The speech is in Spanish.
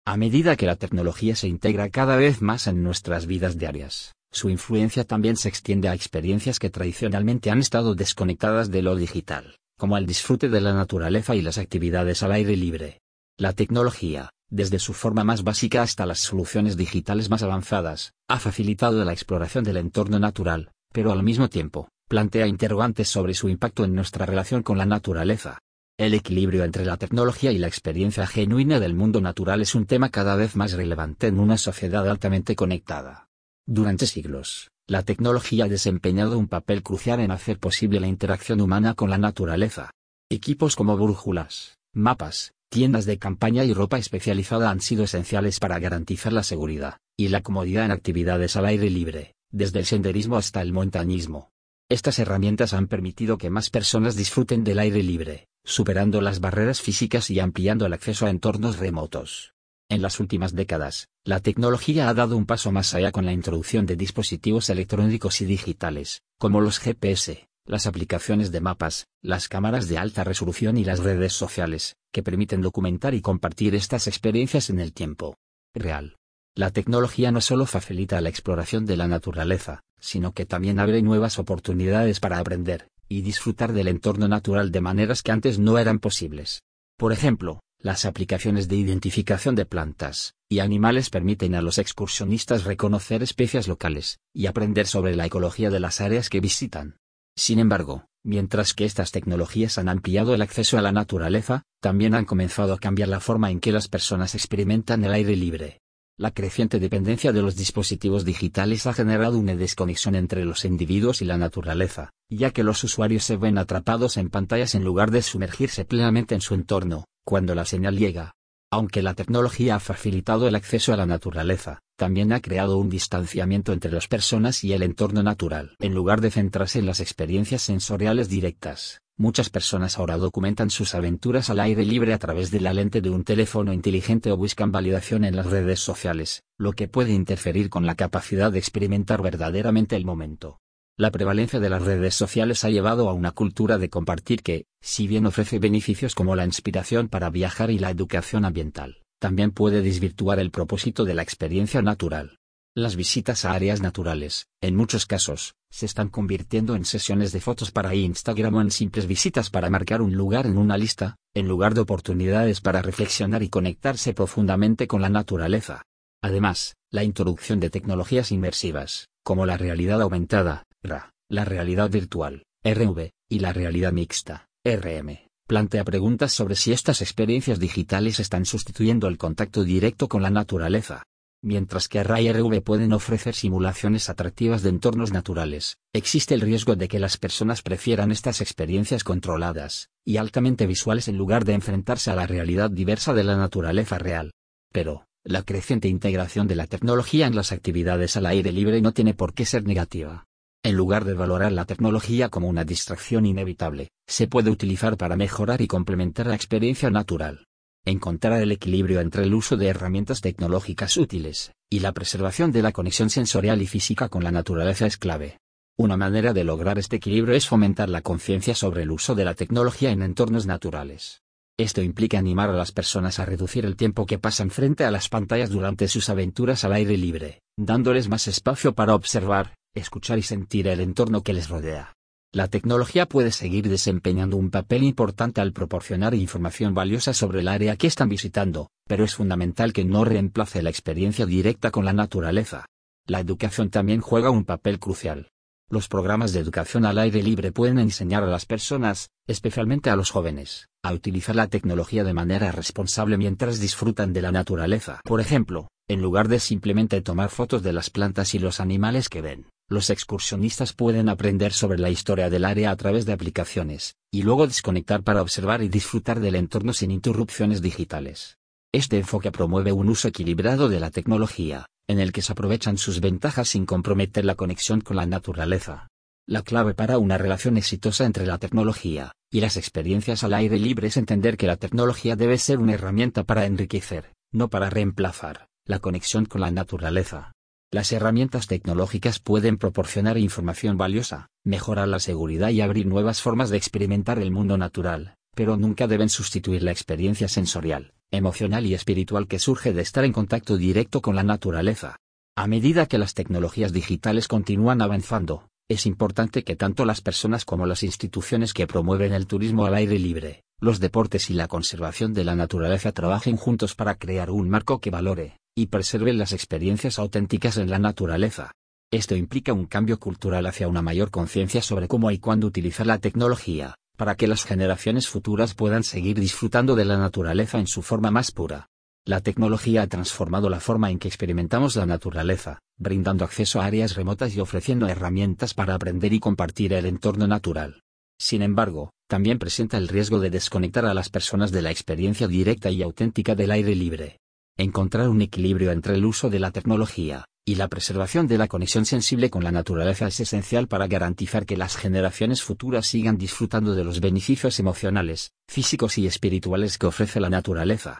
A medida que la tecnología se integra cada vez más en nuestras vidas diarias, su influencia también se extiende a experiencias que tradicionalmente han estado desconectadas de lo digital, como el disfrute de la naturaleza y las actividades al aire libre. La tecnología, desde su forma más básica hasta las soluciones digitales más avanzadas, ha facilitado la exploración del entorno natural, pero al mismo tiempo, plantea interrogantes sobre su impacto en nuestra relación con la naturaleza. El equilibrio entre la tecnología y la experiencia genuina del mundo natural es un tema cada vez más relevante en una sociedad altamente conectada. Durante siglos, la tecnología ha desempeñado un papel crucial en hacer posible la interacción humana con la naturaleza. Equipos como brújulas, mapas, tiendas de campaña y ropa especializada han sido esenciales para garantizar la seguridad y la comodidad en actividades al aire libre, desde el senderismo hasta el montañismo. Estas herramientas han permitido que más personas disfruten del aire libre, superando las barreras físicas y ampliando el acceso a entornos remotos. En las últimas décadas, la tecnología ha dado un paso más allá con la introducción de dispositivos electrónicos y digitales, como los GPS, las aplicaciones de mapas, las cámaras de alta resolución y las redes sociales, que permiten documentar y compartir estas experiencias en el tiempo real. La tecnología no solo facilita la exploración de la naturaleza, sino que también abre nuevas oportunidades para aprender y disfrutar del entorno natural de maneras que antes no eran posibles. Por ejemplo, las aplicaciones de identificación de plantas y animales permiten a los excursionistas reconocer especies locales y aprender sobre la ecología de las áreas que visitan. Sin embargo, mientras que estas tecnologías han ampliado el acceso a la naturaleza, también han comenzado a cambiar la forma en que las personas experimentan el aire libre. La creciente dependencia de los dispositivos digitales ha generado una desconexión entre los individuos y la naturaleza, ya que los usuarios se ven atrapados en pantallas en lugar de sumergirse plenamente en su entorno, cuando la señal llega. Aunque la tecnología ha facilitado el acceso a la naturaleza, también ha creado un distanciamiento entre las personas y el entorno natural. En lugar de centrarse en las experiencias sensoriales directas, muchas personas ahora documentan sus aventuras al aire libre a través de la lente de un teléfono inteligente o buscan validación en las redes sociales, lo que puede interferir con la capacidad de experimentar verdaderamente el momento. La prevalencia de las redes sociales ha llevado a una cultura de compartir que, si bien ofrece beneficios como la inspiración para viajar y la educación ambiental, también puede desvirtuar el propósito de la experiencia natural. Las visitas a áreas naturales, en muchos casos, se están convirtiendo en sesiones de fotos para Instagram o en simples visitas para marcar un lugar en una lista, en lugar de oportunidades para reflexionar y conectarse profundamente con la naturaleza. Además, la introducción de tecnologías inmersivas, como la realidad aumentada, RA, la realidad virtual, RV, y la realidad mixta, RM, plantea preguntas sobre si estas experiencias digitales están sustituyendo el contacto directo con la naturaleza. Mientras que RA y RV pueden ofrecer simulaciones atractivas de entornos naturales, existe el riesgo de que las personas prefieran estas experiencias controladas y altamente visuales en lugar de enfrentarse a la realidad diversa de la naturaleza real. Pero, la creciente integración de la tecnología en las actividades al aire libre no tiene por qué ser negativa. En lugar de valorar la tecnología como una distracción inevitable, se puede utilizar para mejorar y complementar la experiencia natural. Encontrar el equilibrio entre el uso de herramientas tecnológicas útiles y la preservación de la conexión sensorial y física con la naturaleza es clave. Una manera de lograr este equilibrio es fomentar la conciencia sobre el uso de la tecnología en entornos naturales. Esto implica animar a las personas a reducir el tiempo que pasan frente a las pantallas durante sus aventuras al aire libre, dándoles más espacio para observar, escuchar y sentir el entorno que les rodea. La tecnología puede seguir desempeñando un papel importante al proporcionar información valiosa sobre el área que están visitando, pero es fundamental que no reemplace la experiencia directa con la naturaleza. La educación también juega un papel crucial. Los programas de educación al aire libre pueden enseñar a las personas, especialmente a los jóvenes, a utilizar la tecnología de manera responsable mientras disfrutan de la naturaleza. Por ejemplo, en lugar de simplemente tomar fotos de las plantas y los animales que ven, los excursionistas pueden aprender sobre la historia del área a través de aplicaciones, y luego desconectar para observar y disfrutar del entorno sin interrupciones digitales. Este enfoque promueve un uso equilibrado de la tecnología, en el que se aprovechan sus ventajas sin comprometer la conexión con la naturaleza. La clave para una relación exitosa entre la tecnología y las experiencias al aire libre es entender que la tecnología debe ser una herramienta para enriquecer, no para reemplazar, la conexión con la naturaleza. Las herramientas tecnológicas pueden proporcionar información valiosa, mejorar la seguridad y abrir nuevas formas de experimentar el mundo natural, pero nunca deben sustituir la experiencia sensorial, emocional y espiritual que surge de estar en contacto directo con la naturaleza. A medida que las tecnologías digitales continúan avanzando, es importante que tanto las personas como las instituciones que promueven el turismo al aire libre, los deportes y la conservación de la naturaleza trabajen juntos para crear un marco que valore y preserve las experiencias auténticas en la naturaleza. Esto implica un cambio cultural hacia una mayor conciencia sobre cómo y cuándo utilizar la tecnología, para que las generaciones futuras puedan seguir disfrutando de la naturaleza en su forma más pura. La tecnología ha transformado la forma en que experimentamos la naturaleza, brindando acceso a áreas remotas y ofreciendo herramientas para aprender y compartir el entorno natural. Sin embargo, también presenta el riesgo de desconectar a las personas de la experiencia directa y auténtica del aire libre. Encontrar un equilibrio entre el uso de la tecnología y la preservación de la conexión sensible con la naturaleza es esencial para garantizar que las generaciones futuras sigan disfrutando de los beneficios emocionales, físicos y espirituales que ofrece la naturaleza.